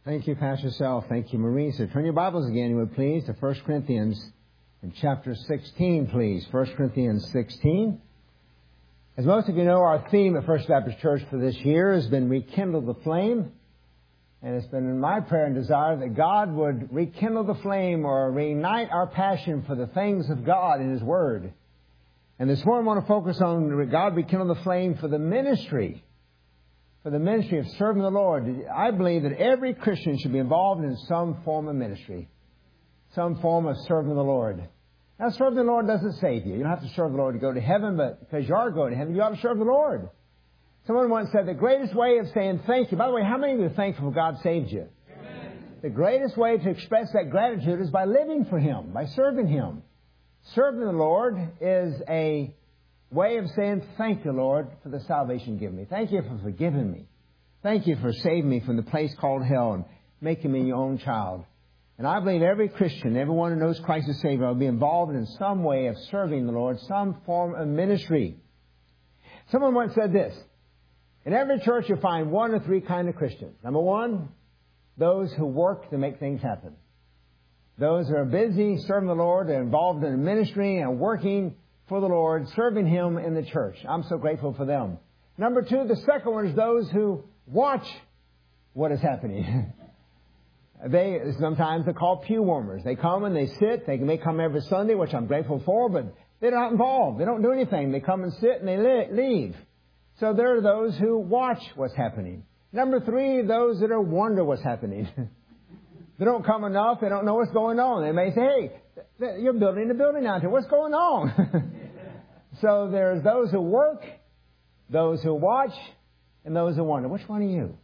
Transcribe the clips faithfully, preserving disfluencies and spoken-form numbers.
Thank you, Pastor Sal. Thank you, Marie. So turn your Bibles again, you would please, to First Corinthians in chapter sixteen, please. First Corinthians sixteen. As most of you know, our theme at First Baptist Church for this year has been Rekindle the Flame. And it's been my prayer and desire that God would rekindle the flame or reignite our passion for the things of God in His Word. And this morning I want to focus on God rekindle the flame for the ministry. For the ministry of serving the Lord. I believe that every Christian should be involved in some form of ministry. Some form of serving the Lord. Now, serving the Lord doesn't save you. You don't have to serve the Lord to go to heaven, but because you are going to heaven, you ought to serve the Lord. Someone once said the greatest way of saying thank you. By the way, how many of you are thankful God saved you? Amen. The greatest way to express that gratitude is by living for Him, by serving Him. Serving the Lord is a way of saying, thank you, Lord, for the salvation given me. Thank you for forgiving me. Thank you for saving me from the place called hell and making me your own child. And I believe every Christian, everyone who knows Christ as Savior, will be involved in some way of serving the Lord, some form of ministry. Someone once said this: in every church you'll find one or three kind of Christians. Number one, those who work to make things happen. Those who are busy serving the Lord, they're involved in ministry and working for the Lord, serving Him in the church. I'm so grateful for them. Number two, the second one is those who watch what is happening. They, sometimes they're called pew warmers. They come and they sit. They may come every Sunday, which I'm grateful for, but they're not involved. They don't do anything. They come and sit and they leave. So there are those who watch what's happening. Number three, those that are wonder what's happening. They don't come enough. They don't know what's going on. They may say, hey, you're building a building out here. What's going on? So there's those who work, those who watch, and those who wonder. Which one are you?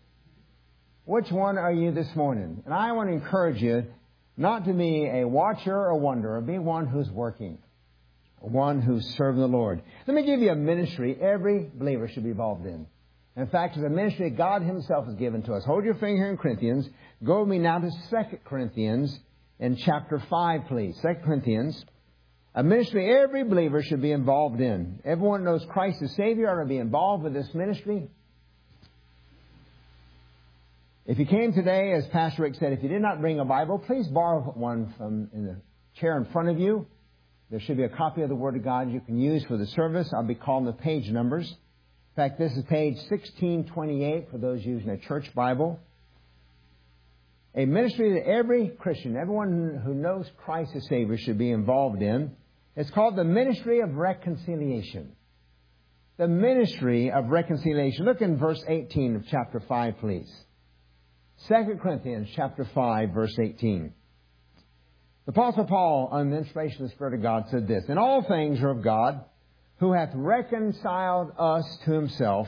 Which one are you this morning? And I want to encourage you not to be a watcher or wanderer. Be one who's working. One who's serving the Lord. Let me give you a ministry every believer should be involved in. In fact, it's a ministry God Himself has given to us. Hold your finger here in Corinthians. Go with me now to Second Corinthians in chapter five, please. Second Corinthians. A ministry every believer should be involved in. Everyone who knows Christ as Savior ought to be involved with this ministry. If you came today, as Pastor Rick said, if you did not bring a Bible, please borrow one from in the chair in front of you. There should be a copy of the Word of God you can use for the service. I'll be calling the page numbers. In fact, this is page sixteen twenty-eight for those using a church Bible. A ministry that every Christian, everyone who knows Christ as Savior should be involved in. It's called the Ministry of Reconciliation. The Ministry of Reconciliation. Look in verse eighteen of chapter five, please. Second Corinthians chapter five, verse eighteen. The Apostle Paul, on the inspiration of the Spirit of God, said this: in all things are of God, who hath reconciled us to Himself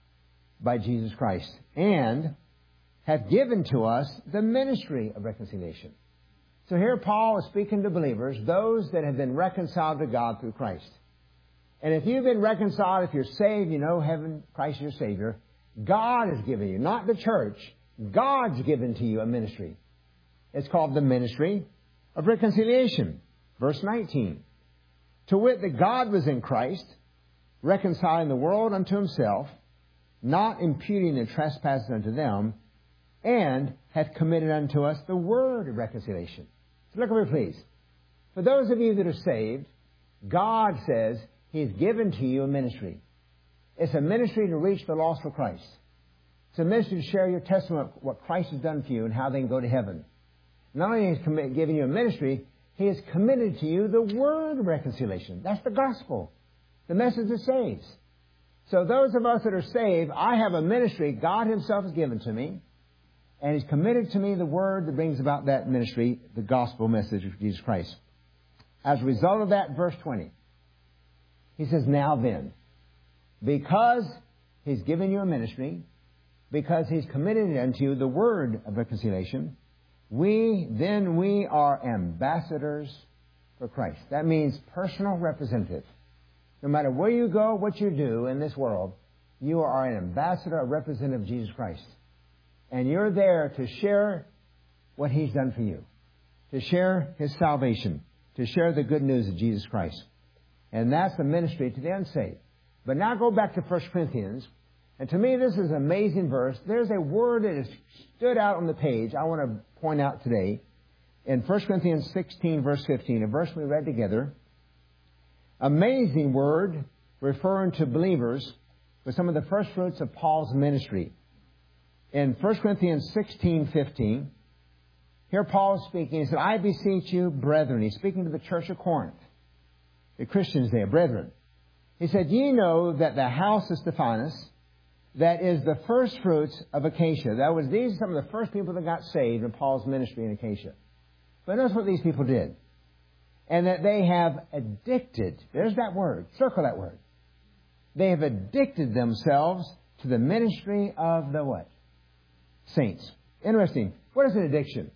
by Jesus Christ, and hath given to us the ministry of reconciliation. So here Paul is speaking to believers, those that have been reconciled to God through Christ. And if you've been reconciled, if you're saved, you know heaven, Christ is your Savior, God has given you, not the church, God's given to you a ministry. It's called the ministry of reconciliation. Verse nineteen. To wit, that God was in Christ, reconciling the world unto Himself, not imputing the trespasses unto them, and hath committed unto us the word of reconciliation. So look over here, please. For those of you that are saved, God says He's given to you a ministry. It's a ministry to reach the lost for Christ. It's a ministry to share your testimony of what Christ has done for you and how they can go to heaven. Not only has He given you a ministry, He has committed to you the word of reconciliation. That's the gospel. The message that saves. So those of us that are saved, I have a ministry God Himself has given to me. And He's committed to me the word that brings about that ministry, the gospel message of Jesus Christ. As a result of that, verse twenty, he says, now then, because He's given you a ministry, because He's committed unto you the word of reconciliation, we, then we are ambassadors for Christ. That means personal representative. No matter where you go, what you do in this world, you are an ambassador, a representative of Jesus Christ. And you're there to share what He's done for you. To share His salvation. To share the good news of Jesus Christ. And that's the ministry to the unsaved. But now go back to First Corinthians And to me, this is an amazing verse. There's a word that has stood out on the page I want to point out today. In First Corinthians sixteen, verse fifteen, a verse we read together. Amazing word referring to believers with some of the first fruits of Paul's ministry. In First Corinthians sixteen, fifteen, here Paul is speaking. He said, I beseech you, brethren. He's speaking to the church of Corinth, the Christians there, brethren. He said, ye know that the house of Stephanus, that is the first fruits of Acacia. That was, these are some of the first people that got saved in Paul's ministry in Acacia. But notice what these people did. And that they have addicted, there's that word, circle that word. They have addicted themselves to the ministry of the what? Saints. Interesting. What is an addiction?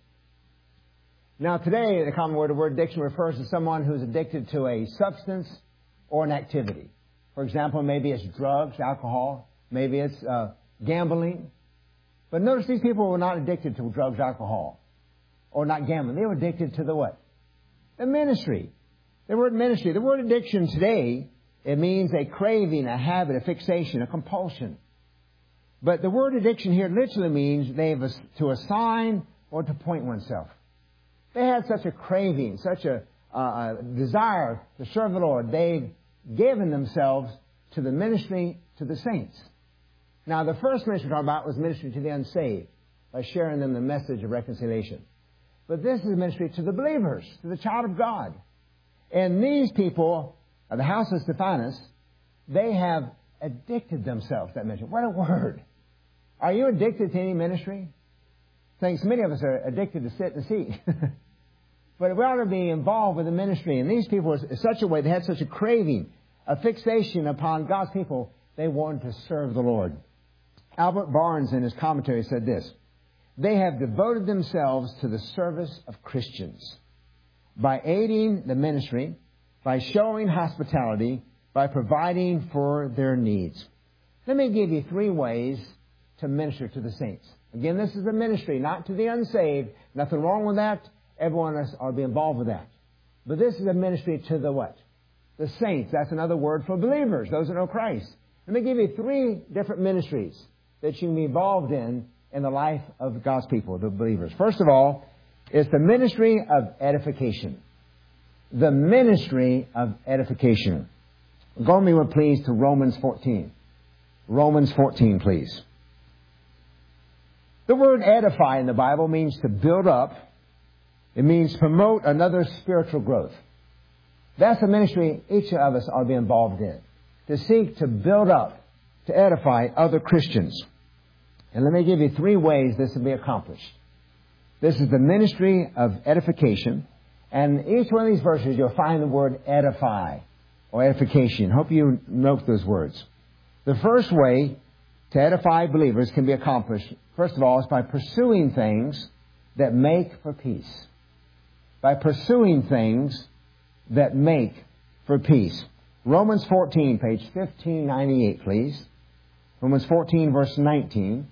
Now today, the common word, the word addiction refers to someone who's addicted to a substance or an activity. For example, maybe it's drugs, alcohol. Maybe it's uh, gambling. But notice these people were not addicted to drugs, alcohol, or not gambling. They were addicted to the what? The ministry. The word ministry. The word addiction today, it means a craving, a habit, a fixation, a compulsion. But the word addiction here literally means they have to assign or to point oneself. They had such a craving, such a uh, desire to serve the Lord. They've given themselves to the ministry to the saints. Now, the first ministry we're talking about was ministry to the unsaved, by sharing them the message of reconciliation. But this is ministry to the believers, to the child of God. And these people, of the house of Stephanus, they have addicted themselves to that ministry. What a word. Are you addicted to any ministry? I think so many of us are addicted to sit in a seat. But we ought to be involved with the ministry. And these people, in such a way, they had such a craving, a fixation upon God's people, they wanted to serve the Lord. Albert Barnes, in his commentary, said this: they have devoted themselves to the service of Christians by aiding the ministry, by showing hospitality, by providing for their needs. Let me give you three ways to minister to the saints. Again, this is a ministry, not to the unsaved. Nothing wrong with that. Everyone else ought to be involved with that. But this is a ministry to the what? The saints. That's another word for believers, those that know Christ. Let me give you three different ministries that you can be involved in in the life of God's people, the believers. First of all, it's the ministry of edification. The ministry of edification. Go with me, please, to Romans fourteen. Romans fourteen, please. The word edify in the Bible means to build up. It means promote another spiritual growth. That's the ministry each of us ought to be involved in. To seek to build up, to edify other Christians. And let me give you three ways this will be accomplished. This is the ministry of edification. And each one of these verses, you'll find the word edify or edification. Hope you note those words. The first way to edify believers can be accomplished, first of all, is by pursuing things that make for peace. By pursuing things that make for peace. Romans fourteen, page fifteen ninety-eight, please. Romans fourteen, verse nineteen.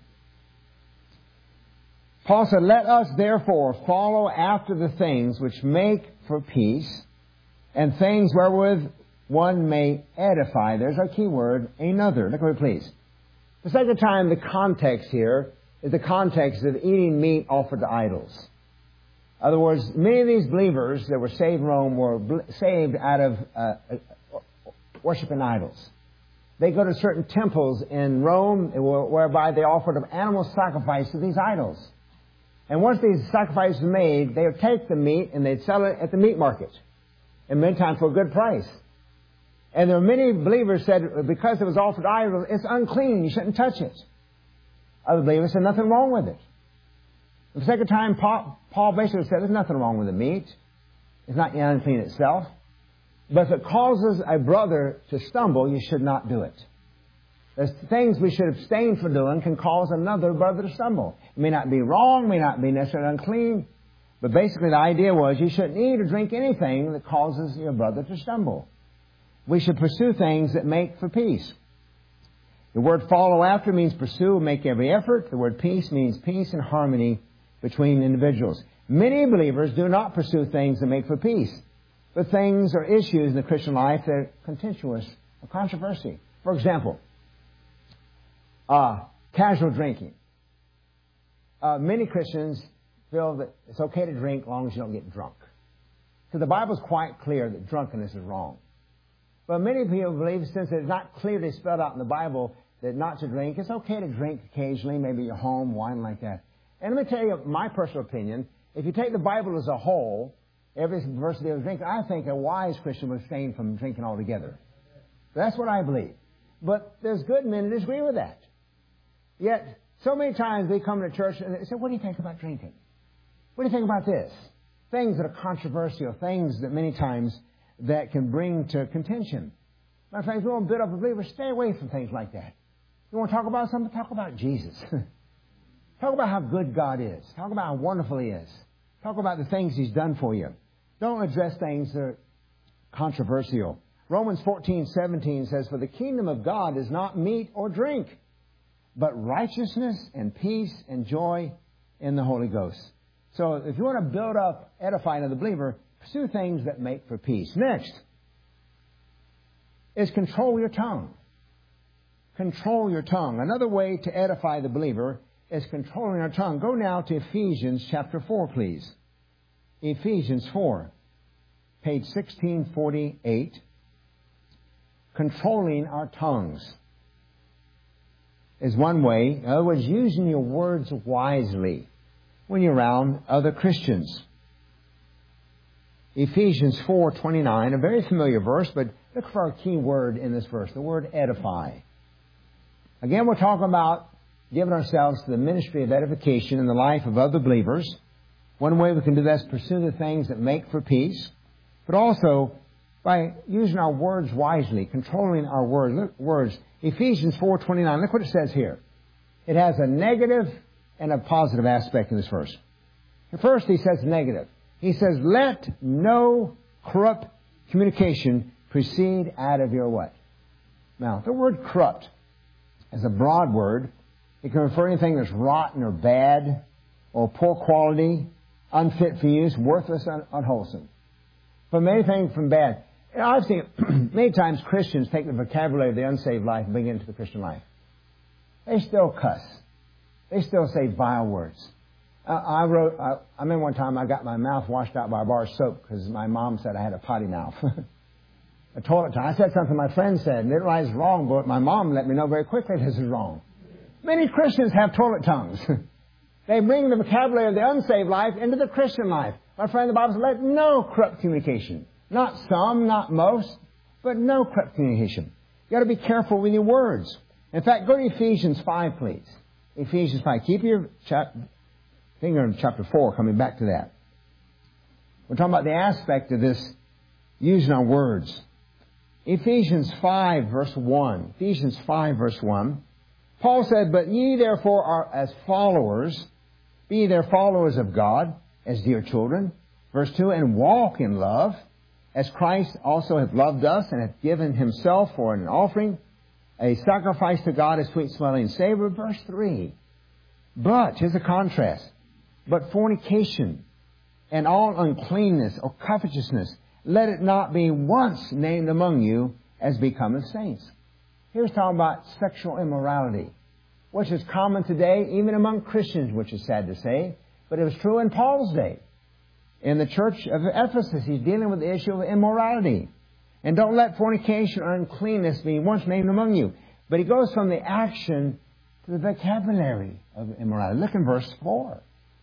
Paul said, let us therefore follow after the things which make for peace, and things wherewith one may edify. There's our key word, another. Look at me, please. The second time, the context here is the context of eating meat offered to idols. In other words, many of these believers that were saved in Rome were saved out of uh, worshiping idols. They go to certain temples in Rome whereby they offered an animal sacrifice to these idols. And once these sacrifices were made, they would take the meat and they'd sell it at the meat market. And many times for a good price. And there were many believers said, because it was offered to idols, it's unclean, you shouldn't touch it. Other believers said, nothing wrong with it. The second time, Paul, Paul basically said, there's nothing wrong with the meat. It's not unclean itself. But if it causes a brother to stumble, you should not do it. There's things we should abstain from doing can cause another brother to stumble. It may not be wrong, may not be necessarily unclean, but basically the idea was you shouldn't eat or drink anything that causes your brother to stumble. We should pursue things that make for peace. The word follow after means pursue, make every effort. The word peace means peace and harmony between individuals. Many believers do not pursue things that make for peace, but things or issues in the Christian life that are contentious or controversy. For example, Uh, casual drinking. Uh, many Christians feel that it's okay to drink as long as you don't get drunk. So the Bible's quite clear that drunkenness is wrong. But many people believe, since it's not clearly spelled out in the Bible that not to drink, it's okay to drink occasionally, maybe at home, wine like that. And let me tell you my personal opinion. If you take the Bible as a whole, every verse that was drinking, I think a wise Christian would abstain from drinking altogether. That's what I believe. But there's good men who disagree with that. Yet, so many times they come to church and they say, what do you think about drinking? What do you think about this? Things that are controversial, things that many times that can bring to contention. My friends, we want to build up a believer. Stay away from things like that. You want to talk about something? Talk about Jesus. Talk about how good God is. Talk about how wonderful He is. Talk about the things He's done for you. Don't address things that are controversial. Romans fourteen seventeen says, for the kingdom of God is not meat or drink, but righteousness and peace and joy in the Holy Ghost. So if you want to build up, edify another believer, pursue things that make for peace. Next is control your tongue. Control your tongue. Another way to edify the believer is controlling our tongue. Go now to Ephesians chapter four, please. Ephesians four, page sixteen forty-eight. Controlling our tongues is one way. In other words, using your words wisely when you're around other Christians. Ephesians four twenty-nine, a very familiar verse, but look for our key word in this verse, the word edify. Again, we're talking about giving ourselves to the ministry of edification in the life of other believers. One way we can do that is pursue the things that make for peace, but also by using our words wisely, controlling our words. Look, words. Ephesians four twenty-nine, look what it says here. It has a negative and a positive aspect in this verse. First, he says negative. He says, let no corrupt communication proceed out of your what? Now, the word corrupt is a broad word. It can refer to anything that's rotten or bad or poor quality, unfit for use, worthless, un- unwholesome. From anything from bad. And I've seen many times Christians take the vocabulary of the unsaved life and bring it into the Christian life. They still cuss. They still say vile words. Uh, I wrote, I, I remember one time I got my mouth washed out by a bar of soap because my mom said I had a potty mouth. A toilet time. I said something my friend said, and it was wrong, but my mom let me know very quickly this is wrong. Many Christians have toilet tongues. They bring the vocabulary of the unsaved life into the Christian life. My friend, the Bible says, let no corrupt communication. Not some, not most, but no corrupt communication. You've got to be careful with your words. In fact, go to Ephesians five, please. Ephesians five. Keep your chap- finger in chapter four, coming back to that. We're talking about the aspect of this using our words. Ephesians five, verse one. Ephesians five, verse one. Paul said, but ye therefore are as followers, be ye their followers of God, as dear children. Verse two, and walk in love, as Christ also hath loved us, and hath given himself for an offering, a sacrifice to God, a sweet smelling savor. Verse three. But, here's the contrast, but fornication and all uncleanness or covetousness, let it not be once named among you as becometh saints. Here's talking about sexual immorality, which is common today, even among Christians, which is sad to say, but it was true in Paul's day. In the church of Ephesus, he's dealing with the issue of immorality. And don't let fornication or uncleanness be once named among you. But he goes from the action to the vocabulary of immorality. Look in verse four.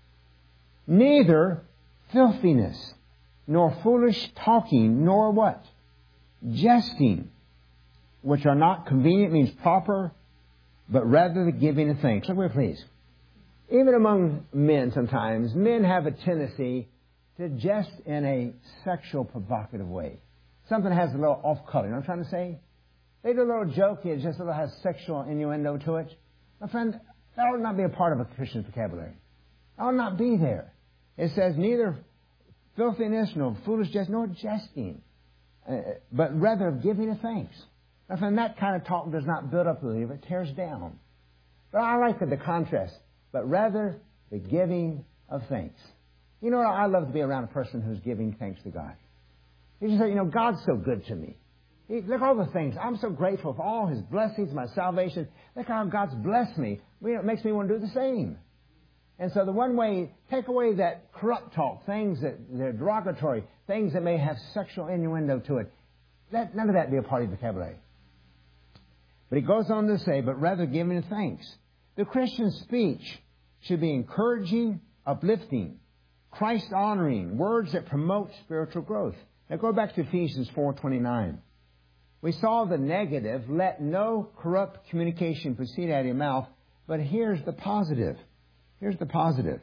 Neither filthiness, nor foolish talking, nor what? Jesting, which are not convenient, means proper, but rather the giving of thanks. Look here, please. Even among men sometimes, men have a tendency to jest in a sexual, provocative way. Something has a little off-color. You know what I'm trying to say? They do a little joke, it just a little has sexual innuendo to it. My friend, that ought not be a part of a Christian's vocabulary. That ought not be there. It says neither filthiness, nor foolish jest, nor jesting, uh, but rather giving of thanks. My friend, that kind of talk does not build up the believer, it tears down. But I like the, the contrast, but rather the giving of thanks. You know, I love to be around a person who's giving thanks to God. You just say, you know, God's so good to me. He, look at all the things. I'm so grateful for all His blessings, my salvation. Look how God's blessed me. It makes me want to do the same. And so the one way, take away that corrupt talk, things that, that are derogatory, things that may have sexual innuendo to it. Let none of that be a part of the vocabulary. But he goes on to say, but rather giving thanks. The Christian speech should be encouraging, uplifting, Christ-honoring, words that promote spiritual growth. Now go back to Ephesians four twenty-nine. We saw the negative, let no corrupt communication proceed out of your mouth, but here's the positive. Here's the positive.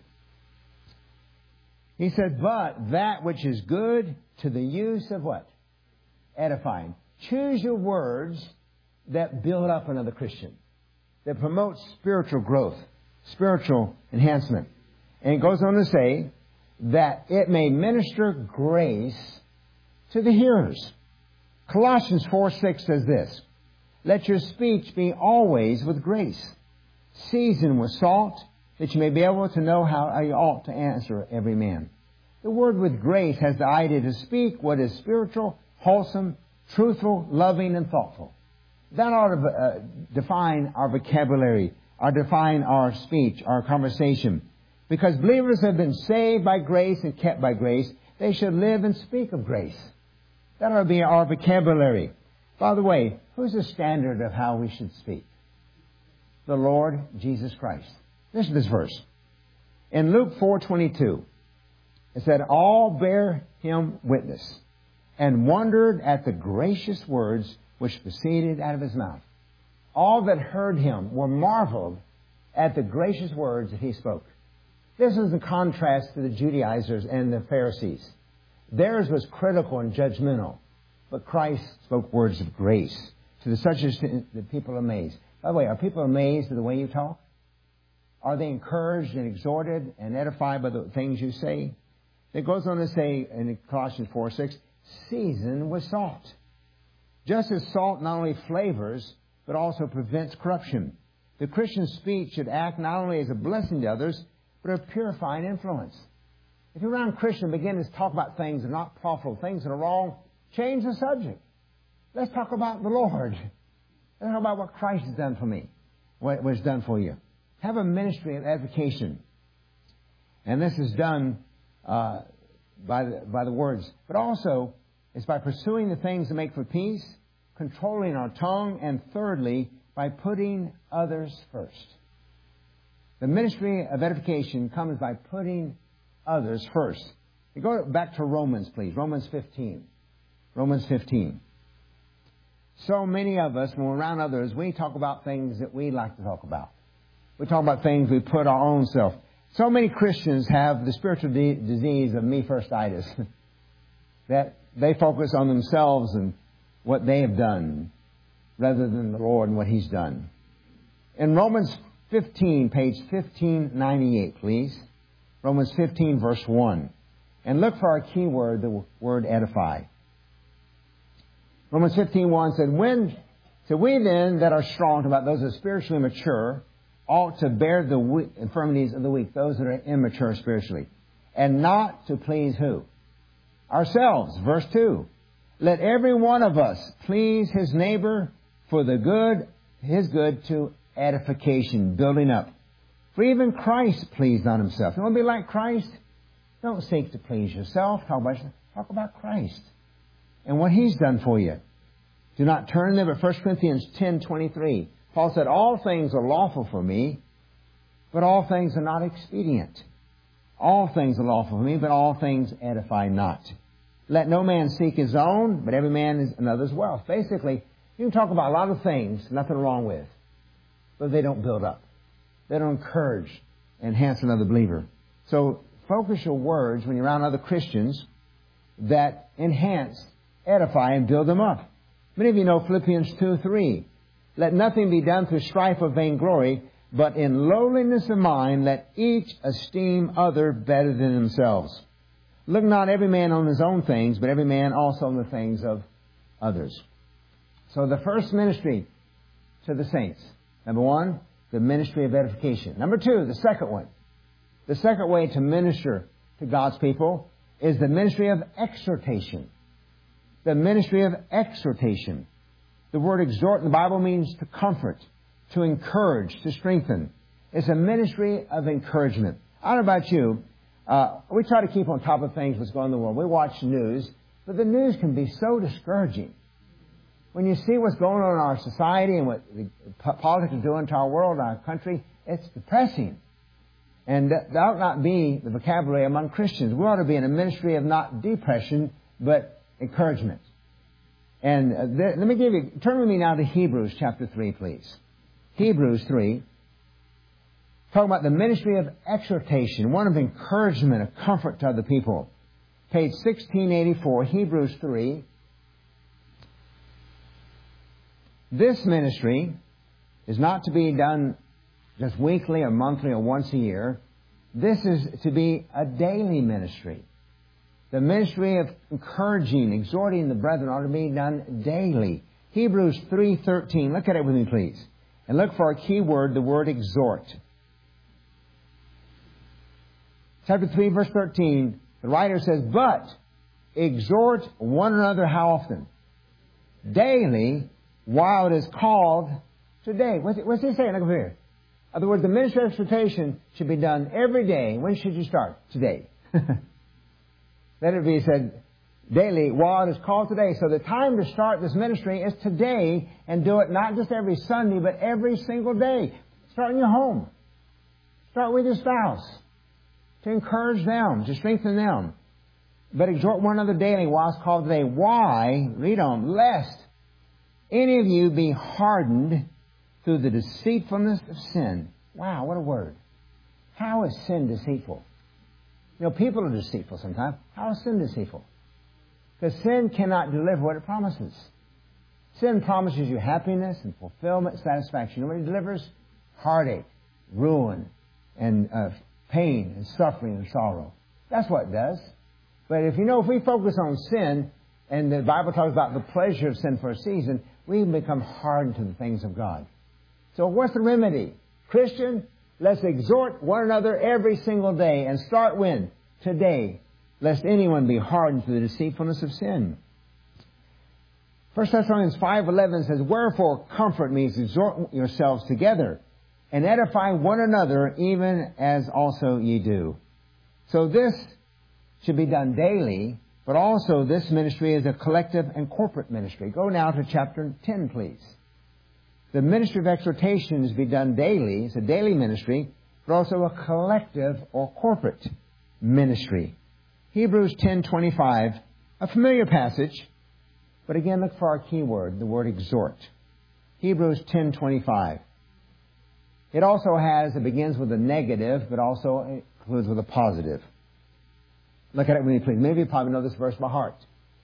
He said, but that which is good to the use of what? Edifying. Choose your words that build up another Christian, that promote spiritual growth, spiritual enhancement. And it goes on to say that it may minister grace to the hearers. Colossians four six says this, let your speech be always with grace, seasoned with salt, that you may be able to know how you ought to answer every man. The word with grace has the idea to speak what is spiritual, wholesome, truthful, loving, and thoughtful. That ought to uh, define our vocabulary, or define our speech, our conversation. Because believers have been saved by grace and kept by grace, they should live and speak of grace. That ought to be our vocabulary. By the way, who's the standard of how we should speak? The Lord Jesus Christ. Listen to this verse. In Luke four twenty-two, it said, all bear him witness, and wondered at the gracious words which proceeded out of his mouth. All that heard him were marveled at the gracious words that he spoke. This is in contrast to the Judaizers and the Pharisees. Theirs was critical and judgmental, but Christ spoke words of grace to the such as the people are amazed. By the way, are people amazed at the way you talk? Are they encouraged and exhorted and edified by the things you say? It goes on to say in Colossians four six, seasoned with salt. Just as salt not only flavors, but also prevents corruption. The Christian speech should act not only as a blessing to others, but a purifying influence. If you're around Christian, begin to talk about things that are not profitable, things that are wrong, change the subject. Let's talk about the Lord. Let's talk about what Christ has done for me, what was done for you. Have a ministry of edification. And this is done uh, by, the, by the words. But also, it's by pursuing the things that make for peace, controlling our tongue, and thirdly, by putting others first. The ministry of edification comes by putting others first. You go back to Romans, please. Romans fifteen. Romans fifteen. So many of us, when we're around others, we talk about things that we like to talk about. We talk about things we put our own self. So many Christians have the spiritual de- disease of me-firstitis. That they focus on themselves and what they have done rather than the Lord and what He's done. In Romans fifteen, page fifteen ninety-eight, please. Romans fifteen, verse one. And look for our key word, the word edify. Romans fifteen one said, when, so we then that are strong, about those that are spiritually mature, ought to bear the weak, infirmities of the weak, those that are immature spiritually. And not to please who? Ourselves. Verse two. Let every one of us please his neighbor for the good, his good to edification, building up. For even Christ pleased not himself. You want to be like Christ? Don't seek to please yourself. Talk about, talk about Christ and what He's done for you. Do not turn there, but First Corinthians ten twenty-three. Paul said, all things are lawful for me, but all things are not expedient. All things are lawful for me, but all things edify not. Let no man seek his own, but every man is another's wealth. Basically, you can talk about a lot of things, nothing wrong with, but they don't build up. They don't encourage, enhance another believer. So focus your words when you're around other Christians that enhance, edify, and build them up. Many of you know Philippians two three. Let nothing be done through strife or vainglory, but in lowliness of mind let each esteem other better than themselves. Look not every man on his own things, but every man also on the things of others. So the first ministry to the saints. Number one, the ministry of edification. Number two, the second one. The second way to minister to God's people is the ministry of exhortation. the ministry of exhortation. The word exhort in the Bible means to comfort, to encourage, to strengthen. It's a ministry of encouragement. I don't know about you. Uh, we try to keep on top of things, what's going on in the world. We watch news, but the news can be so discouraging. When you see what's going on in our society and what the politics is doing to our world, our country, it's depressing. And that ought not be the vocabulary among Christians. We ought to be in a ministry of not depression, but encouragement. And uh, th- let me give you, turn with me now to Hebrews chapter three, please. Hebrews three. Talking about the ministry of exhortation, one of encouragement, of comfort to other people. Page sixteen eighty-four, Hebrews three. This ministry is not to be done just weekly or monthly or once a year. This is to be a daily ministry. The ministry of encouraging, exhorting the brethren ought to be done daily. Hebrews three thirteen. Look at it with me, please. And look for a key word, the word exhort. Chapter three, verse thirteen, the writer says, but exhort one another how often? Daily, while it is called today. What's, what's he saying? Look over here. In other words, the ministry of exhortation should be done every day. When should you start? Today. Let it be said daily while it is called today. So the time to start this ministry is today, and do it not just every Sunday, but every single day. Start in your home. Start with your spouse. To encourage them, to strengthen them. But exhort one another daily while it's called today. Why? Read on. Lest any of you be hardened through the deceitfulness of sin. Wow, what a word. How is sin deceitful? You know, people are deceitful sometimes. How is sin deceitful? Because sin cannot deliver what it promises. Sin promises you happiness and fulfillment, satisfaction. You know what it delivers? Heartache, ruin, and uh, pain and suffering and sorrow. That's what it does. But if you know, if we focus on sin, and the Bible talks about the pleasure of sin for a season, we become hardened to the things of God. So what's the remedy? Christian, let's exhort one another every single day, and start when? Today. Lest anyone be hardened to the deceitfulness of sin. First Thessalonians five eleven says, wherefore comfort means exhort yourselves together, and edify one another, even as also ye do. So this should be done daily, but also this ministry is a collective and corporate ministry. Go now to chapter ten, please. The ministry of exhortation is to be done daily. It's a daily ministry, but also a collective or corporate ministry. Hebrews ten twenty-five, a familiar passage, but again, look for our key word, the word exhort. Hebrews ten twenty-five. It also has, it begins with a negative, but also concludes with a positive. Look at it with me, please. Maybe you probably know this verse by heart.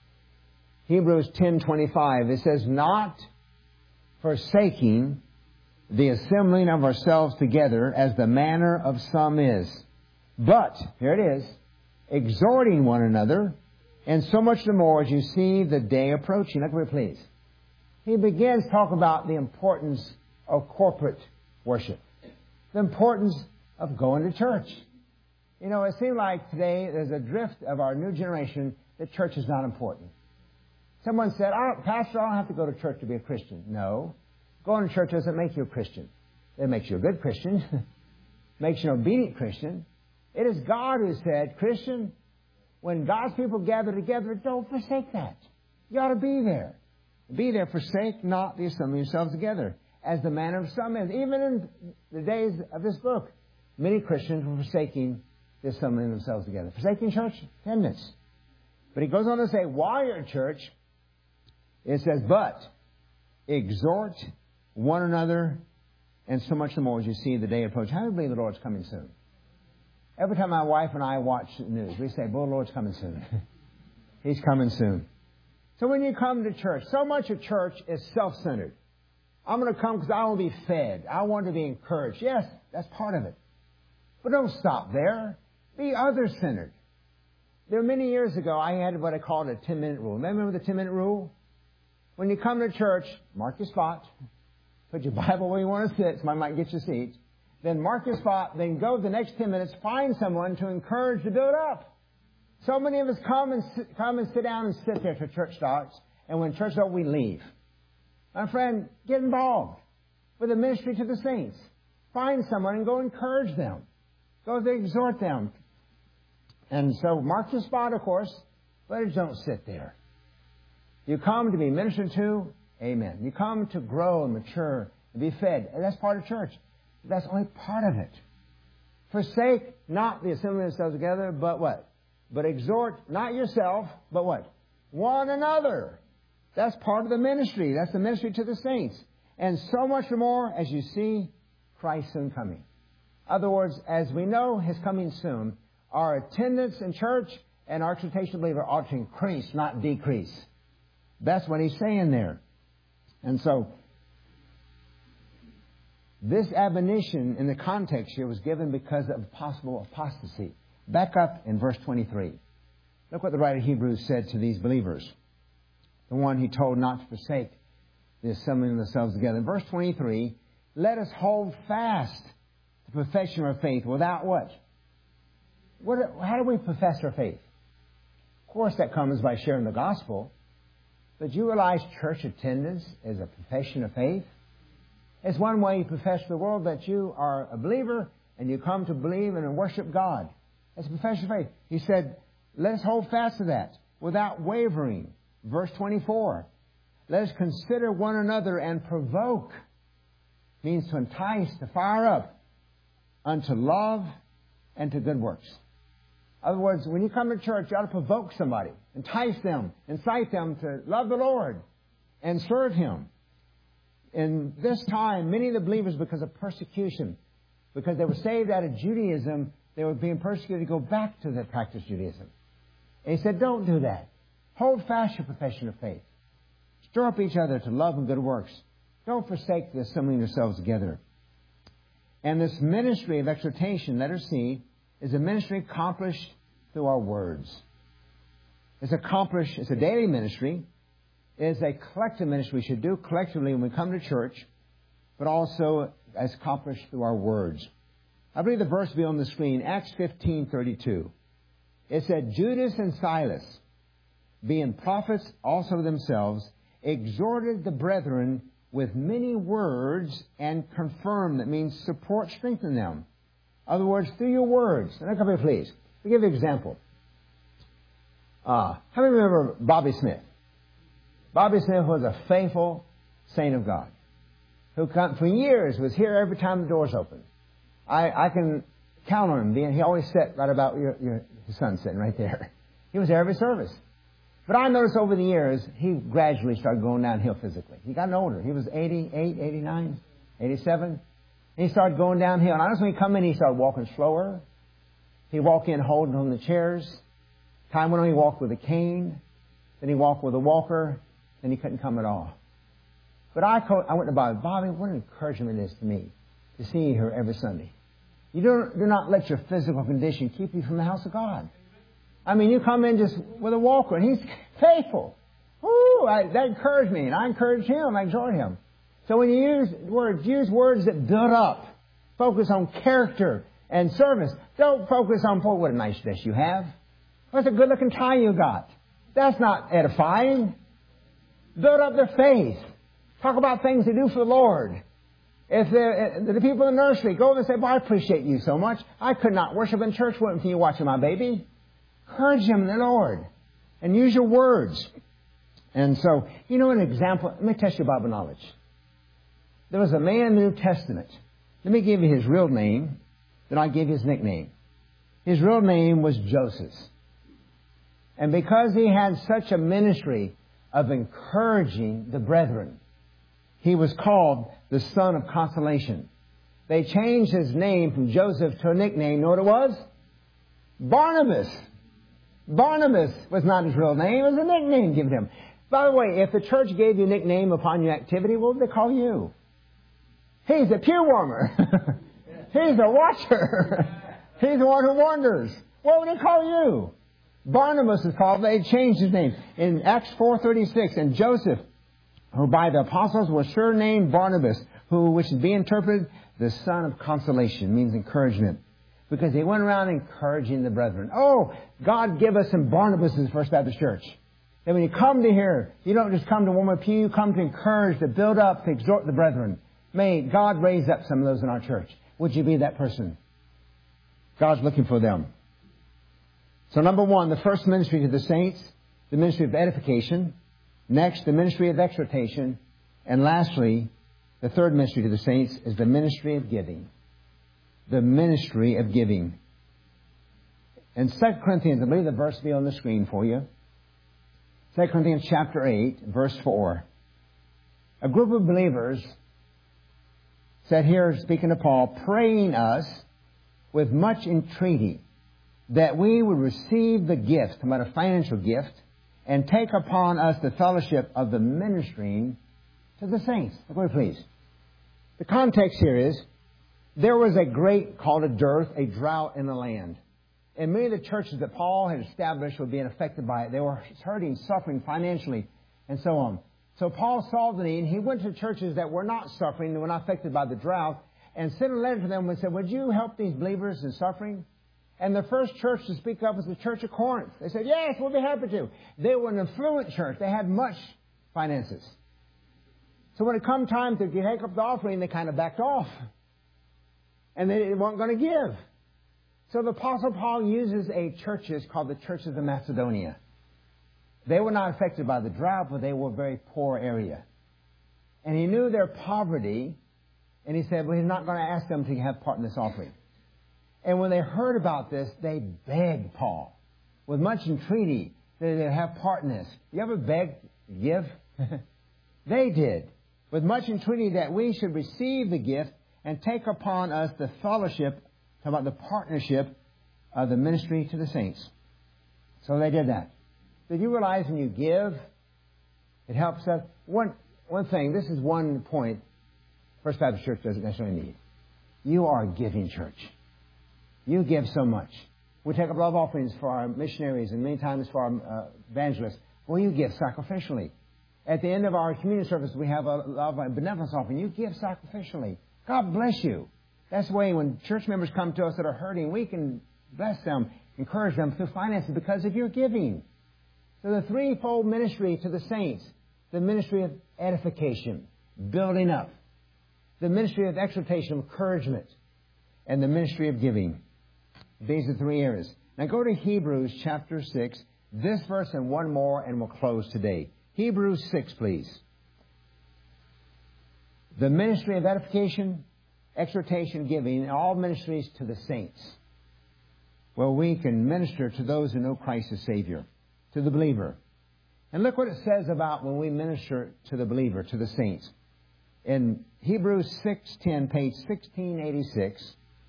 Hebrews ten twenty-five, it says, not forsaking the assembling of ourselves together as the manner of some is, but, here it is, exhorting one another, and so much the more as you see the day approaching. Look at it, please. He begins talking about the importance of corporate worship. The importance of going to church. You know, it seems like today there's a drift of our new generation that church is not important. Someone said, oh, Pastor, I don't have to go to church to be a Christian. No. Going to church doesn't make you a Christian. It makes you a good Christian. Makes you an obedient Christian. It is God who said, Christian, when God's people gather together, don't forsake that. You ought to be there. Be there, forsake not the assembling yourselves together, as the manner of some is. Even in the days of this book, many Christians were forsaking the assembling themselves together, forsaking church attendance. But he goes on to say, while you're at church, it says, but exhort one another, and so much the more as you see the day approach. How do you believe the Lord's coming soon? Every time my wife and I watch the news, we say, well, the Lord's coming soon. He's coming soon. So when you come to church, so much of church is self-centered. I'm going to come because I want to be fed. I want to be encouraged. Yes, that's part of it. But don't stop there. Be other-centered. There were many years ago, I had what I called a ten-minute rule. Remember the ten-minute rule? When you come to church, mark your spot. Put your Bible where you want to sit. Somebody might get your seat. Then mark your spot. Then go the next ten minutes. Find someone to encourage to build up. So many of us come and sit, come and sit down and sit there till church starts, and when church starts, we leave. My friend, get involved with the ministry to the saints. Find someone and go encourage them. Go to exhort them. And so mark your spot, of course, but just don't sit there. You come to be ministered to, amen. You come to grow and mature and be fed, and that's part of church. That's only part of it. Forsake not the assembling of themselves together, but what? But exhort not yourself, but what? One another. That's part of the ministry. That's the ministry to the saints. And so much more as you see Christ soon coming. In other words, as we know His coming soon, our attendance in church and our expectation of believer ought to increase, not decrease. That's what He's saying there. And so, this admonition in the context here was given because of possible apostasy. Back up in verse twenty-three. Look what the writer of Hebrews said to these believers. The one He told not to forsake the assembling of themselves together. In verse twenty-three, let us hold fast the profession of our faith without what? What? How do we profess our faith? Of course, that comes by sharing the gospel. But you realize church attendance is a profession of faith? It's one way you profess to the world that you are a believer and you come to believe and worship God. It's a profession of faith. He said, let us hold fast to that without wavering. Verse twenty-four, let us consider one another and provoke. Means to entice, to fire up unto love and to good works. In other words, when you come to church, you ought to provoke somebody, entice them, incite them to love the Lord and serve Him. In this time, many of the believers, because of persecution, because they were saved out of Judaism, they were being persecuted to go back to the practice of Judaism. And He said, don't do that. Hold fast your profession of faith. Stir up each other to love and good works. Don't forsake the assembling yourselves together. And this ministry of exhortation, let us see, is a ministry accomplished through our words. It's accomplished, it's a daily ministry. It's a collective ministry we should do collectively when we come to church, but also as accomplished through our words. I believe the verse will be on the screen, Acts fifteen thirty-two. It said, Judas and Silas, being prophets also themselves, exhorted the brethren with many words and confirmed. That means support, strengthen them. In other words, through your words. Now, come here, please. I'll give you an example. Uh, how many remember Bobby Smith? Bobby Smith was a faithful saint of God who come, for years was here every time the doors opened. I, I can count on him being, he always sat right about your, your his son sitting right there. He was there every service. But I noticed over the years, he gradually started going downhill physically. He got older. He was eighty-eight, eighty-nine, eighty-seven. And he started going downhill. And I noticed when he come in, he started walking slower. He'd walk in holding on the chairs. Time went on, he walked with a cane. Then he walked with a walker. Then he couldn't come at all. But I, co- I went to Bobby. Bobby, what an encouragement it is to me to see you here every Sunday. You do, do not let your physical condition keep you from the house of God. I mean, you come in just with a walker, and he's faithful. Woo! I, that encouraged me, and I encourage him. I exhort him. So when you use words, use words that build up. Focus on character and service. Don't focus on, boy, what a nice dress you have. What's a good-looking tie you got? That's not edifying. Build up their faith. Talk about things they do for the Lord. If the, the people in the nursery go over and say, well, I appreciate you so much. I could not worship in church with you watching my baby. Encourage him in the Lord. And use your words. And so, you know an example. Let me test your Bible knowledge. There was a man in the New Testament. Let me give you his real name. Then I'll give you his nickname. His real name was Joseph. And because he had such a ministry of encouraging the brethren, he was called the son of consolation. They changed his name from Joseph to a nickname. You know what it was? Barnabas. Barnabas was not his real name. It was a nickname given him. By the way, if the church gave you a nickname upon your activity, what would they call you? He's a pew warmer. He's a watcher. He's the one who wanders. What would they call you? Barnabas is called. They changed his name. In Acts four thirty-six, and Joseph, who by the apostles was surnamed Barnabas, who, which is being interpreted, the son of consolation, means encouragement. Because he went around encouraging the brethren. Oh, God give us some Barnabas in the First Baptist Church. That when you come to here, you don't just come to warm up pew, you come to encourage, to build up, to exhort the brethren. May God raise up some of those in our church. Would you be that person? God's looking for them. So number one, the first ministry to the saints, the ministry of edification. Next, the ministry of exhortation. And lastly, the third ministry to the saints is the ministry of giving. The ministry of giving. In Second Corinthians, I believe the verse will be on the screen for you. Second Corinthians chapter eight, verse four. A group of believers said here, speaking to Paul, praying us with much entreaty that we would receive the gift, about a financial gift, and take upon us the fellowship of the ministering to the saints. Look with me, please. The context here is, there was a great, called a dearth, a drought in the land. And many of the churches that Paul had established were being affected by it. They were hurting, suffering financially, and so on. So Paul saw the need. He went to churches that were not suffering, that were not affected by the drought, and sent a letter to them and said, would you help these believers in suffering? And the first church to speak up was the Church of Corinth. They said, yes, we'll be happy to. They were an affluent church. They had much finances. So when it come time to take up the offering, they kind of backed off. And they weren't going to give. So the Apostle Paul uses a churches called the Churches of Macedonia. They were not affected by the drought, but they were a very poor area. And he knew their poverty, and he said, well, he's not going to ask them to have part in this offering. And when they heard about this, they begged Paul with much entreaty that they'd have part in this. You ever beg, give? They did. With much entreaty that we should receive the gift and take upon us the fellowship, about the partnership of the ministry to the saints. So they did that. Did you realize when you give, it helps us? One, one thing, this is one point First Baptist Church doesn't necessarily need. You are a giving church. You give so much. We take up love offerings for our missionaries and many times for our uh, evangelists. Well, you give sacrificially. At the end of our communion service, we have a love and benevolence offering. You give sacrificially. God bless you. That's the way when church members come to us that are hurting, we can bless them, encourage them through finances because of your giving. So the threefold ministry to the saints, the ministry of edification, building up, the ministry of exhortation, encouragement, and the ministry of giving. These are three areas. Now go to Hebrews chapter six, this verse and one more, and we'll close today. Hebrews six, please. The ministry of edification, exhortation, giving, all ministries to the saints, where we can minister to those who know Christ as Savior, to the believer. And look what it says about when we minister to the believer, to the saints. In Hebrews six ten, page sixteen eighty-six,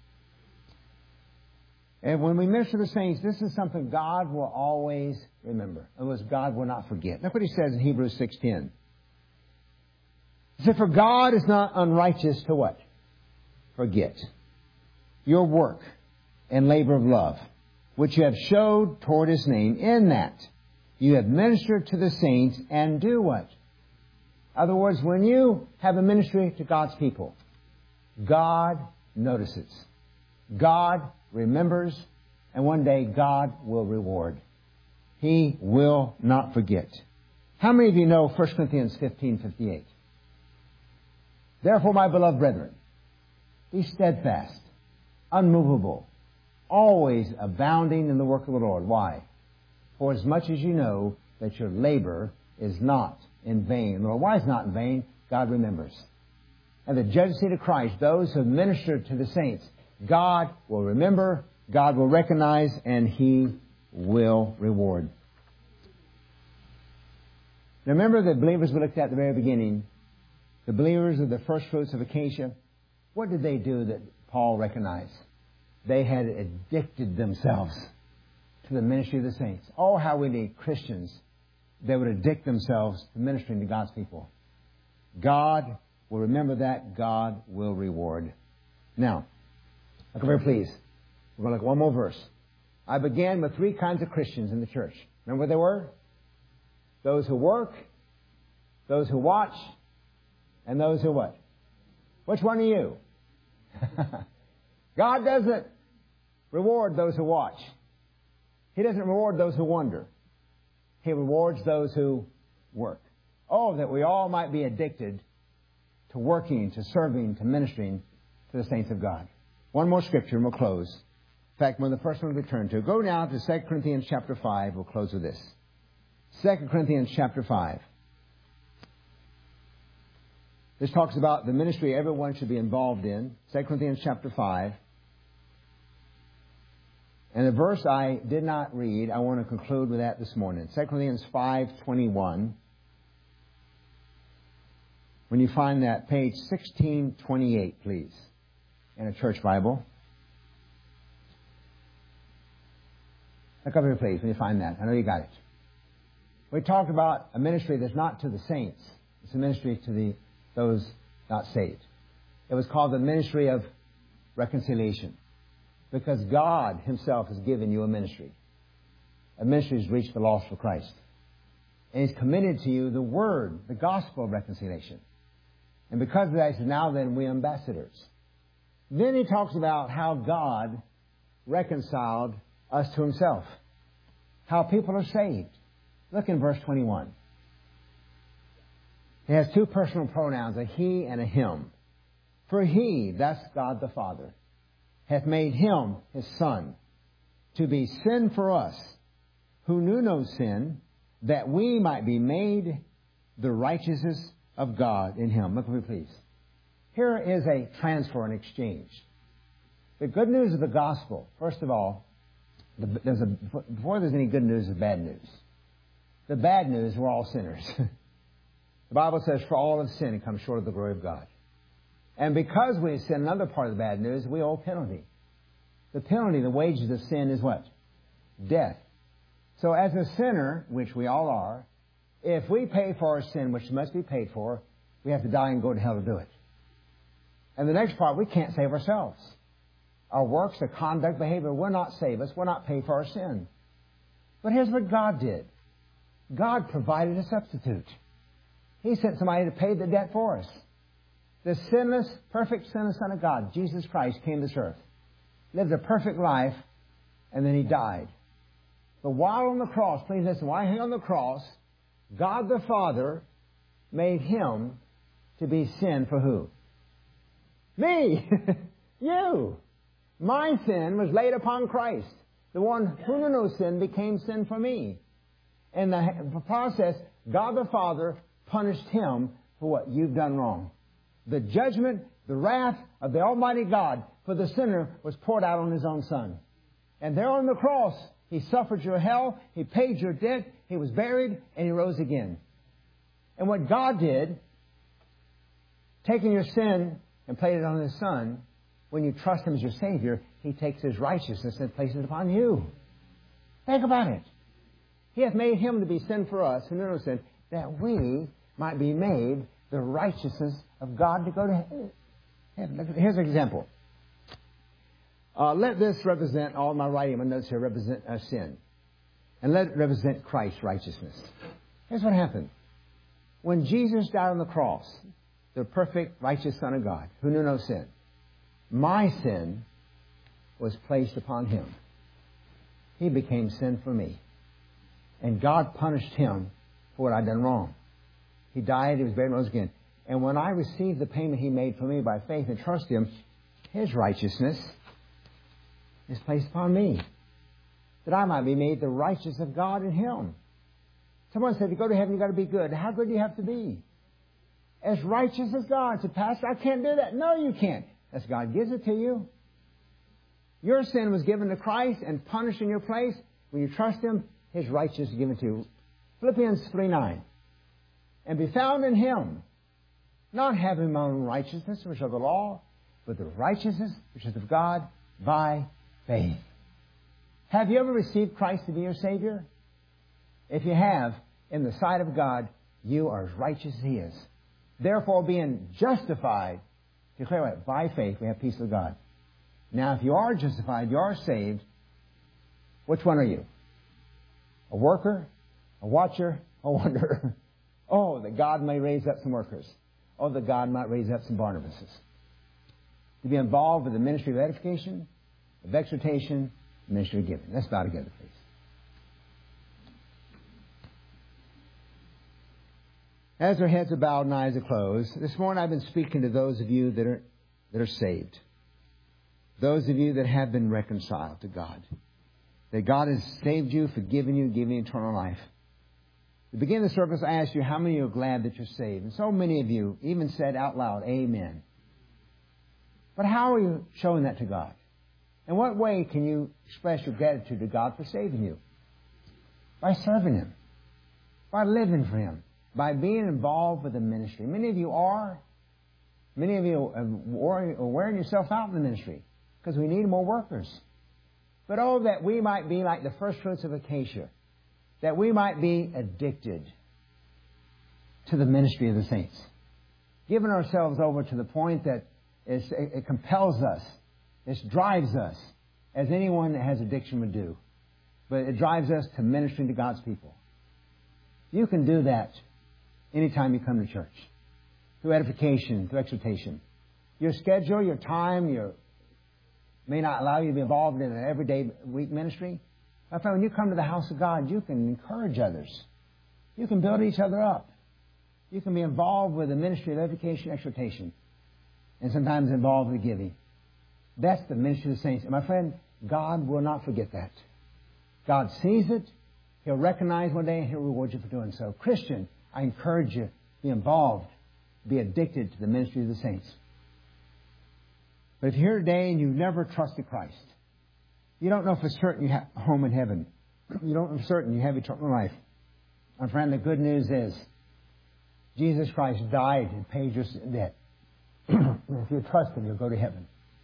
and when we minister to the saints, this is something God will always remember. In other words, God will not forget. Look what he says in Hebrews six ten. He said, for God is not unrighteous to what? Forget your work and labor of love, which you have showed toward His name, in that you have ministered to the saints and do what? In other words, when you have a ministry to God's people, God notices. God remembers, and one day God will reward. He will not forget. How many of you know First Corinthians fifteen fifty-eight? Therefore, my beloved brethren, be steadfast, unmovable, always abounding in the work of the Lord. Why? For as much as you know that your labor is not in vain. Lord, why is not in vain? God remembers. And the judgment seat of Christ, those who have ministered to the saints, God will remember, God will recognize, and He will reward. Now remember the believers we looked at at the very beginning, the believers of the first fruits of Acacia. What did they do that Paul recognized? They had addicted themselves to the ministry of the saints. Oh, how we need Christians that would addict themselves to ministering to God's people. God will remember that. God will reward. Now, look over here, please. We're going to look at one more verse. I began with three kinds of Christians in the church. Remember what they were? Those who work, those who watch, and those who what? Which one are you? God doesn't reward those who watch. He doesn't reward those who wonder. He rewards those who work. Oh, that we all might be addicted to working, to serving, to ministering to the saints of God. One more scripture and we'll close. In fact, one of the first ones we turn to. Go now to Second Corinthians chapter five. We'll close with this. Second Corinthians chapter five. This talks about the ministry everyone should be involved in. Second Corinthians chapter five. And the verse I did not read, I want to conclude with that this morning. Second Corinthians five twenty-one. When you find that, page sixteen twenty-eight, please, in a church Bible. Look up here, please, when you find that. I know you got it. We talked about a ministry that's not to the saints. It's a ministry to the those not saved. It was called the ministry of reconciliation. Because God Himself has given you a ministry. A ministry has reached the lost for Christ. And He's committed to you the Word, the gospel of reconciliation. And because of that, He says, now then, we ambassadors. Then He talks about how God reconciled us to Himself. How people are saved. Look in verse twenty-one. It has two personal pronouns, a he and a him. For He, that's God the Father, hath made Him His Son, to be sin for us, who knew no sin, that we might be made the righteousness of God in Him. Look at me, please. Here is a transfer and exchange. The good news of the gospel, first of all, there's a, before there's any good news, there's bad news. The bad news, we're all sinners. The Bible says, for all have sinned and come short of the glory of God. And because we sin, another part of the bad news, we owe penalty. The penalty, the wages of sin is what? Death. So as a sinner, which we all are, if we pay for our sin, which must be paid for, we have to die and go to hell to do it. And the next part, we can't save ourselves. Our works, the conduct, behavior will not save us. We'll not pay for our sin. But here's what God did. God provided a substitute. He sent somebody to pay the debt for us. The sinless, perfect sinless Son of God, Jesus Christ, came to this earth, lived a perfect life, and then He died. But while on the cross, please listen, while He hung on the cross, God the Father made Him to be sin for who? Me! You! My sin was laid upon Christ. The one who knew no sin became sin for me. In the process, God the Father punished Him for what you've done wrong. The judgment, the wrath of the Almighty God for the sinner was poured out on His own Son. And there on the cross, He suffered your hell, He paid your debt, He was buried, and He rose again. And what God did, taking your sin and placed it on His Son, when you trust Him as your Savior, He takes His righteousness and places it upon you. Think about it. He hath made Him to be sin for us, who knew no sin, that we might be made the righteousness of God to go to heaven. Here's an example. Uh, let this represent, all my writing, my notes here, represent a sin. And let it represent Christ's righteousness. Here's what happened. When Jesus died on the cross, the perfect, righteous Son of God, who knew no sin, my sin was placed upon Him. He became sin for me. And God punished Him for what I'd done wrong. He died, He was buried, and rose again. And when I received the payment He made for me by faith and trust Him, His righteousness is placed upon me, that I might be made the righteous of God in Him. Someone said, to go to heaven, you've got to be good. How good do you have to be? As righteous as God. I said, Pastor, I can't do that. No, you can't. As God gives it to you. Your sin was given to Christ and punished in your place. When you trust Him, His righteousness is given to you. Philippians three nine. And be found in Him, not having my own righteousness, which is of the law, but the righteousness which is of God by faith. Have you ever received Christ to be your Savior? If you have, in the sight of God, you are as righteous as He is. Therefore, being justified, declare it, by faith, we have peace with God. Now, if you are justified, you are saved, which one are you? A worker? A watcher? A wanderer? Oh, that God may raise up some workers. Oh, that God might raise up some Barnabases. To be involved with the ministry of edification, of exhortation, ministry of giving. Let's bow together, please. As our heads are bowed and eyes are closed, this morning I've been speaking to those of you that are that are saved. Those of you that have been reconciled to God. That God has saved you, forgiven you, given you eternal life. To begin the service, I asked you how many are glad that you're saved. And so many of you even said out loud, Amen. But how are you showing that to God? In what way can you express your gratitude to God for saving you? By serving Him. By living for Him. By being involved with the ministry. Many of you are. Many of you are wearing yourself out in the ministry because we need more workers. But oh, that we might be like the first fruits of Acacia. That we might be addicted to the ministry of the saints. Giving ourselves over to the point that it's, it, it compels us. It drives us as anyone that has addiction would do. But it drives us to ministering to God's people. You can do that anytime you come to church. Through edification, through exhortation. Your schedule, your time, your may not allow you to be involved in an everyday week ministry. My friend, when you come to the house of God, you can encourage others. You can build each other up. You can be involved with the ministry of education, exhortation, and sometimes involved with giving. That's the ministry of the saints. And my friend, God will not forget that. God sees it. He'll recognize one day and He'll reward you for doing so. Christian, I encourage you, be involved, be addicted to the ministry of the saints. But if you're here today and you've never trusted Christ, you don't know for certain you have a home in heaven. You don't know for certain you have eternal life. My friend, the good news is Jesus Christ died and paid your sin debt. If you trust Him, you'll go to heaven.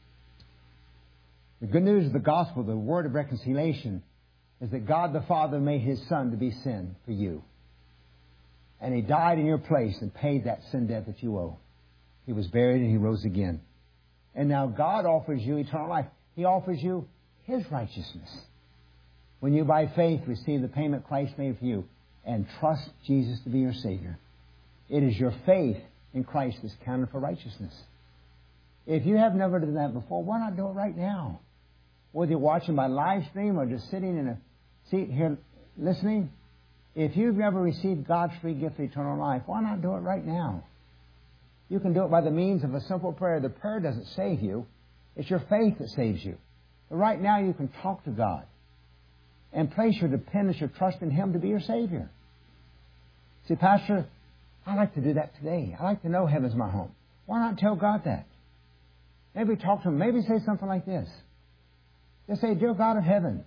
The good news of the gospel, the word of reconciliation, is that God the Father made His Son to be sin for you. And He died in your place and paid that sin debt that you owe. He was buried and He rose again. And now God offers you eternal life. He offers you His righteousness. When you by faith receive the payment Christ made for you and trust Jesus to be your Savior. It is your faith in Christ that's counted for righteousness. If you have never done that before, why not do it right now? Whether you're watching by live stream or just sitting in a seat here listening, if you've never received God's free gift of eternal life, why not do it right now? You can do it by the means of a simple prayer. The prayer doesn't save you. It's your faith that saves you. But right now you can talk to God and place your dependence, your trust in Him to be your Savior. See, Pastor, I like to do that today. I like to know heaven's my home. Why not tell God that? Maybe talk to Him. Maybe say something like this. Just say, Dear God of heaven,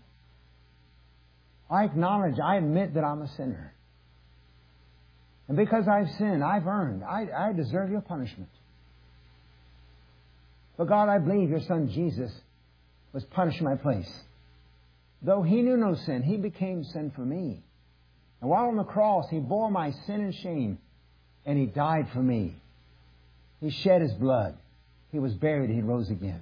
I acknowledge, I admit that I'm a sinner. And because I've sinned, I've earned, I, I deserve your punishment. But God, I believe your Son Jesus was punished in my place. Though He knew no sin, He became sin for me. And while on the cross, He bore my sin and shame, and He died for me. He shed His blood. He was buried, He rose again.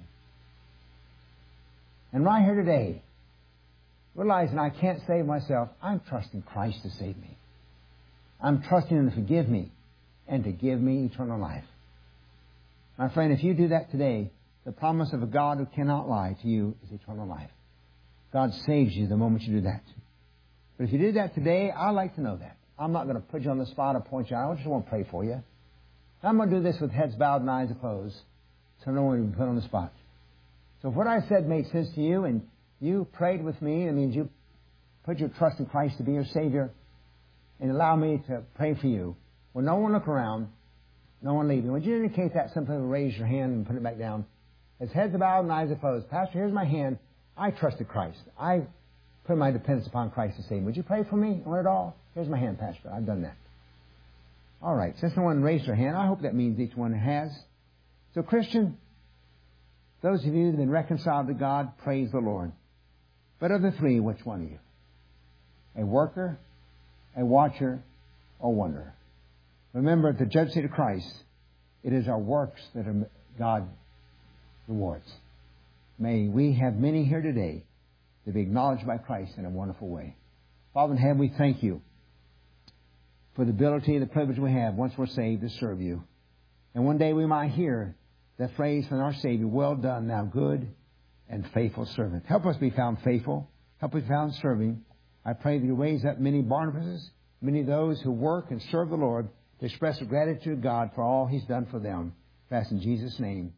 And right here today, realizing I can't save myself, I'm trusting Christ to save me. I'm trusting Him to forgive me and to give me eternal life. My friend, if you do that today, the promise of a God who cannot lie to you is eternal life. God saves you the moment you do that. But if you did that today, I'd like to know that. I'm not going to put you on the spot or point you out. I just want to pray for you. I'm going to do this with heads bowed and eyes closed, so no one will be put on the spot. So if what I said made sense to you and you prayed with me, it means you put your trust in Christ to be your Savior and allow me to pray for you. Well, no one look around. No one leave you. Would you indicate that? Simply raise your hand and put it back down. As heads are bowed and eyes are closed. Pastor, here's my hand. I trusted Christ. I put my dependence upon Christ to save me. Would you pray for me on it all? Here's my hand, Pastor. I've done that. All right. Since no one raised their hand, I hope that means each one has. So, Christian, those of you that have been reconciled to God, praise the Lord. But of the three, which one are you? A worker, a watcher, or wanderer? Remember, at the judgment seat of Christ, it is our works that are God rewards. May we have many here today to be acknowledged by Christ in a wonderful way. Father in heaven, we thank you for the ability and the privilege we have once we're saved to serve you. And one day we might hear that phrase from our Savior, well done, thou good and faithful servant. Help us be found faithful. Help us be found serving. I pray that you raise up many Barnabases, many of those who work and serve the Lord to express gratitude to God for all He's done for them. That's in Jesus' name.